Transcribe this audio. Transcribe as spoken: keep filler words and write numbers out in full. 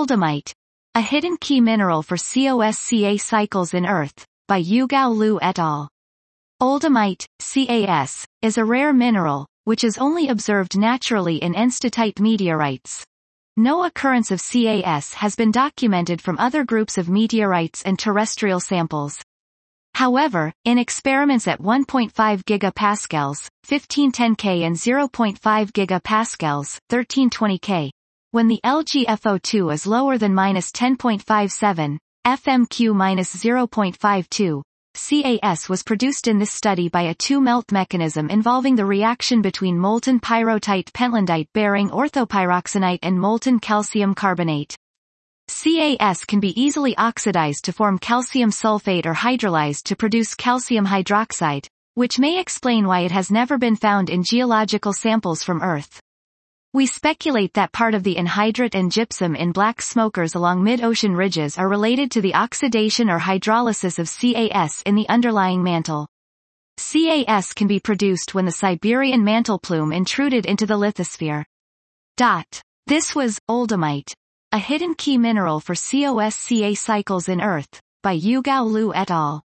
Oldamite, a hidden key mineral for C O S C A cycles in Earth, by Yugao Liu et al. Oldamite, C A S, is a rare mineral, which is only observed naturally in enstatite meteorites. No occurrence of C A S has been documented from other groups of meteorites and terrestrial samples. However, in experiments at one point five gigapascals, fifteen ten K and zero point five gigapascals, thirteen twenty K, when the L G F O two is lower than minus ten point five seven, F M Q minus zero point five two, C A S was produced in this study by a two-melt mechanism involving the reaction between molten pyrrhotite pentlandite-bearing orthopyroxenite and molten calcium carbonate. C A S can be easily oxidized to form calcium sulfate or hydrolyzed to produce calcium hydroxide, which may explain why it has never been found in geological samples from Earth. We speculate that part of the anhydrite and gypsum in black smokers along mid-ocean ridges are related to the oxidation or hydrolysis of C A S in the underlying mantle. C A S can be produced when the Siberian mantle plume intruded into the lithosphere. Dot. This was Oldamite, a hidden key mineral for C O S C A cycles in Earth, by Yugao Liu et al.